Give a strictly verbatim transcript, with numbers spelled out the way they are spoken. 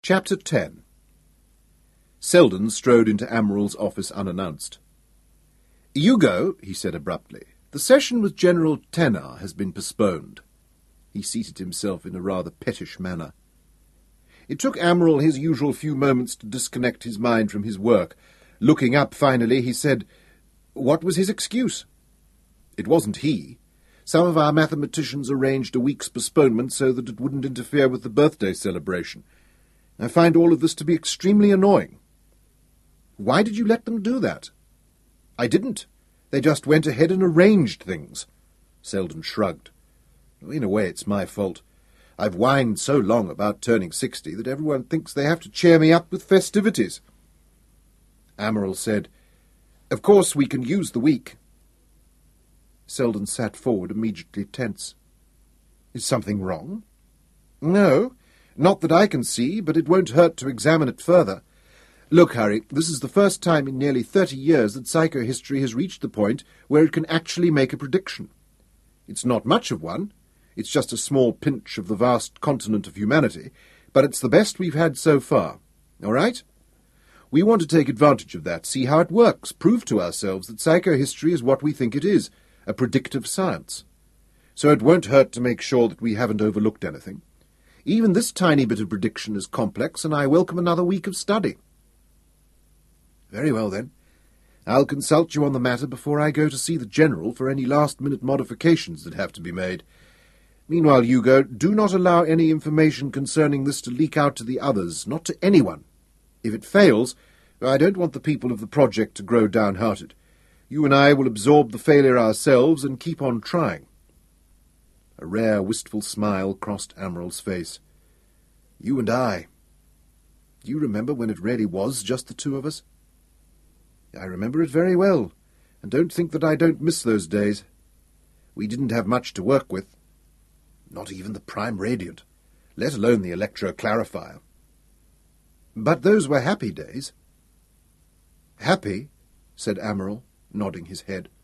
Chapter ten. Selden strode into Amiral's office unannounced. "Hugo," he said abruptly, "the session with General Thénard has been postponed." He seated himself in a rather pettish manner. It took Amiral his usual few moments to disconnect his mind from his work. Looking up finally, he said, "What was his excuse?" It wasn't he. Some of our mathematicians arranged a week's postponement so that it wouldn't interfere with the birthday celebration. I find all of this to be extremely annoying. "Why did you let them do that?" "I didn't. They just went ahead and arranged things." Selden shrugged. "In a way, it's my fault. I've whined so long about turning sixty that everyone thinks they have to cheer me up with festivities." Amiral said, "Of course we can use the week." Selden sat forward, immediately tense. "Is something wrong?" "No, not that I can see, but it won't hurt to examine it further. Look, Harry, this is the first time in nearly thirty years that psychohistory has reached the point where it can actually make a prediction. It's not much of one. It's just a small pinch of the vast continent of humanity, but it's the best we've had so far. All right? We want to take advantage of that, see how it works, prove to ourselves that psychohistory is what we think it is, a predictive science. So it won't hurt to make sure that we haven't overlooked anything. Even this tiny bit of prediction is complex, and I welcome another week of study." "Very well, then. I'll consult you on the matter before I go to see the General for any last-minute modifications that have to be made. Meanwhile, Hugo, do not allow any information concerning this to leak out to the others, not to anyone. If it fails, I don't want the people of the project to grow downhearted. You and I will absorb the failure ourselves and keep on trying." A rare, wistful smile crossed Amiral's face. "You and I. Do you remember when it really was just the two of us?" "I remember it very well, and don't think that I don't miss those days. We didn't have much to work with. Not even the prime radiant, let alone the electroclarifier. But those were happy days." "Happy?" said Amiral, nodding his head.